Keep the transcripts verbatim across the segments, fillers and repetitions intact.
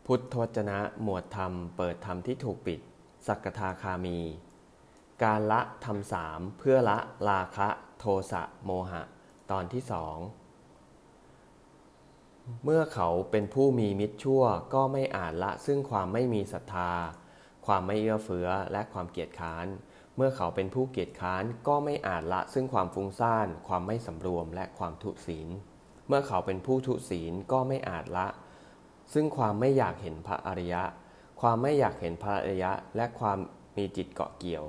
พุทธวจนะ หมวดธรรมเปิดธรรมที่ถูกปิดสักทาคามีการละธรรมสามเพื่อละราคะโทสะโมหะตอนที่สองเมื่อเขาเป็นผู้มีมิตรชั่วก็ไม่อาจละซึ่งความไม่มีศรัทธาความไม่เอื้อเฟื้อและความเกียจค้านเมื่อเขาเป็นผู้เกียจค้านก็ไม่อาจละซึ่งความฟุ้งซ่านความไม่สำรวมและความทุศีลเมื่อเขาเป็นผู้ทุศีลก็ไม่อาจละซึ่งความไม่อยากเห็นพระอริยะความไม่อยากเห็นพระอริยะและความมีจิตเกาะเกี่ยว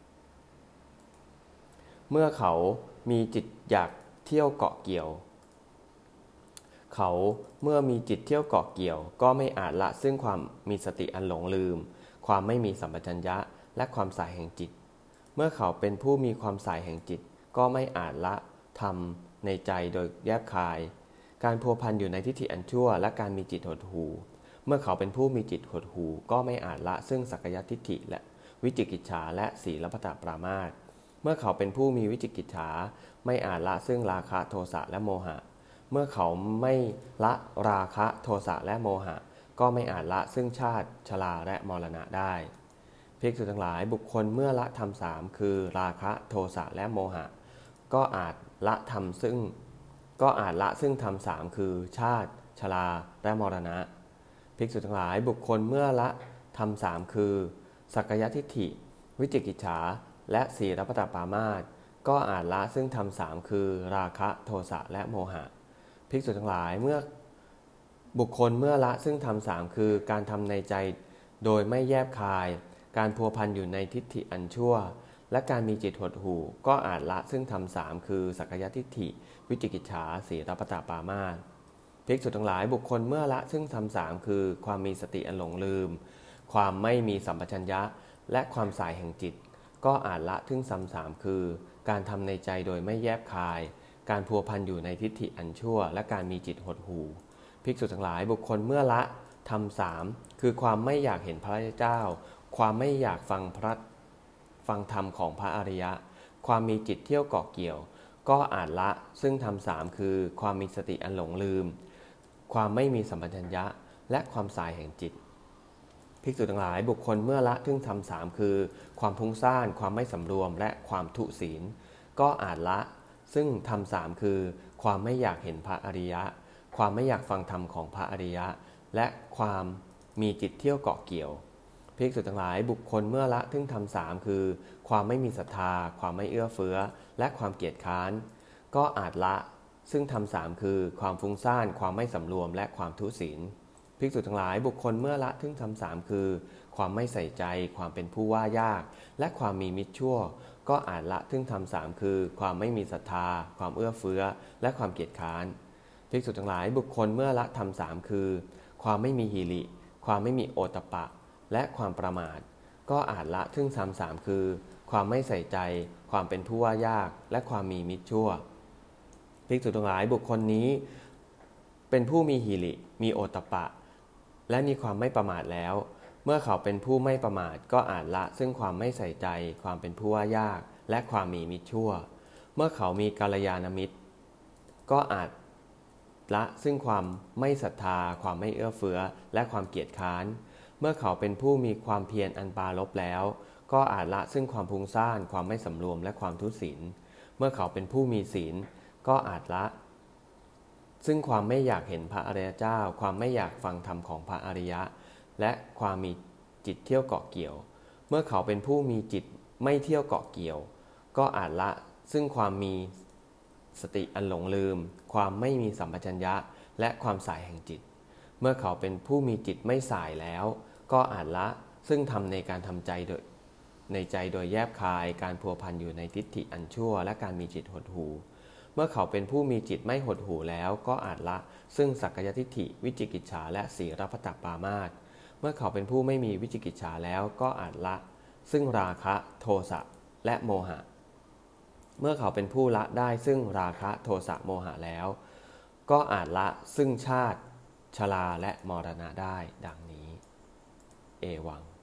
เมื่อเขามีจิตอยากเที่ยวเกาะเกี่ยวเขาเมื่อมีจิตเที่ยวเกาะเกี่ยวก็ไม่อาจละซึ่งความมีสติอันหลงลืมความไม่มีสัมปชัญญะและความสายแห่งจิตเมื่อเขาเป็นผู้มีความสายแห่งจิตก็ไม่อาจละธรรมในใจโดยแยบคายการพัวพันอยู่ในทิฏฐิอันชั่วและการมีจิตหดหู่เมื่อเขาเป็นผู้มีจิตหดหู่ก็ไม่อาจละซึ่งสักยทิฏฐิและวิจิกิจฉาและศีลพัตตปรามาสเมื่อเขาเป็นผู้มีวิจิกิจฉาไม่อาจละซึ่งราคะโทสะและโมหะเมื่อเขาไม่ละราคะโทสะและโมหะก็ไม่อาจละซึ่งชาติชราและมรณะได้ภิกษุทั้งหลายบุคคลเมื่อละธรรมสามคือราคะโทสะและโมหะก็อาจละธรรมซึ่งก็อาจละซึ่งธรรมสามคือชาติชราและมรณะภิกษุทั้งหลายบุคคลเมื่อละธรรมสามคือสักยทิฏฐิวิจิกิจฉาและศีลพัตตปรามาสก็อาจละซึ่งธรรมสามคือราคะโทสะและโมหะภิกษุทั้งหลายเมื่อบุคคลเมื่อละซึ่งธรรมสามคือการทำในใจโดยไม่แยบคายการพัวพันอยู่ในทิฏฐิอันชั่วและการมีจิตหดหู่ก็อาจละซึ่งธรรมสามคือสักยทิฏฐิวิจิกิจฉาศีลพัตตปรามาสภิกษุทั้งหลายบุคคลเมื่อละซึ่งธรรมสามคือความมีสติอันหลงลืมความไม่มีสัมปชัญญะและความสายแห่งจิตก็อาจละซึ่งธรรมสามคือการทำในใจโดยไม่แยบคายการพัวพันอยู่ในทิฏฐิอันชั่วและการมีจิตหดหู่ภิกษุทั้งหลายบุคคลเมื่อละธรรมสามคือความไม่อยากเห็นพระเจ้าความไม่อยากฟังพระฟังธรรมของพระอริยะความมีจิตเที่ยวเกาะเกี่ยวก็อาจละซึ่งธรรมสามคือความมีสติอันหลงลืมความไม่มีสัมปชัญญะและความสายแห่งจิตภิกษุทั้งหลายบุคคลเมื่อละซึ่งธรรมสามคือความพุ่งซ่านความไม่สำรวมและความทุศีลก็อาจละซึ่งธรรมสามคือความไม่อยากเห็นพระอริยะความไม่อยากฟังธรรมของพระอริยะและความมีจิตเที่ยวเกาะเกี่ยวภิกษุทั้งหลายบุคคลเมื่อละซึ่งธรรมสามคือความไม่มีศรัทธาความไม่เอื้อเฟื้อและความเกียจค้านก็อาจละซึ่งธรรมสามคือความฟุ้งซ่านความไม่สำรวมและความทุศีลภิกษุทั้งหลายบุคคลเมื่อละซึ่งธรรมสามคือความไม่ใส่ใจความเป็นผู้ว่ายากและความมีมิตรชั่วก็อาจละซึ่งธรรมสามคือความไม่มีศรัทธาความเอื้อเฟื้อและความเกียจค้านภิกษุทั้งหลายบุคคลเมื่อละธรรมสามคือความไม่มีหิริความไม่มีโอตตัปปะและความประมาทก็อาจละซึ่งธรรมสามคือความไม่ใส่ใจความเป็นผู้ว่ายากและความมีมิตรชั่วภิกษุทั้งหลายบุคคลนี้เป็นผู้มีหิริมีโอตตัปปะและมีความไม่ประมาทแล้วเมื่อเขาเป็นผู้ไม่ประมาทก็อาจละซึ่งความไม่ใส่ใจความเป็นผู้ว่ายากและความมีมิตรชั่วเมื่อเขามีกัลยาณมิตรก็อาจละซึ่งความไม่ศรัทธาความไม่เอื้อเฟื้อและความเกียจค้านเมื่อเขาเป็นผู้มีความเพียรอันปราลบแล้วก็อาจละซึ่งความพุ่งซ่านความไม่สำรวมและความทุศีลเมื่อเขาเป็นผู้มีศีลก็อาจละซึ่งความไม่อยากเห็นพระอริยเจ้าความไม่อยากฟังธรรมของพระอริยะและความมีจิตเที่ยวเกาะเกี่ยวเมื่อเขาเป็นผู้มีจิตไม่เที่ยวเกาะเกี่ยวก็อาจละซึ่งความมีสติอันหลงลืมความไม่มีสัมปชัญญะและความสายแห่งจิตเมื่อเขาเป็นผู้มีจิตไม่สายแล้วก็อาจละซึ่งทำในการทำใจโดยในใจโดยแยบคายการพัวพันอยู่ในทิฏฐิอันชั่วและการมีจิตหดหู่เมื่อเขาเป็นผู้มีจิตไม่หดหู่แล้วก็อาจละซึ่งสักยทิฏฐิวิจิกิจฉาและศีลพัตตปรามาสเมื่อเขาเป็นผู้ไม่มีวิจิกิจฉาแล้วก็อาจละซึ่งราคะโทสะและโมหะเมื่อเขาเป็นผู้ละได้ซึ่งราคะโทสะโมหะแล้วก็อาจละซึ่งชาติชราและมรณะได้ดังนี้เอวัง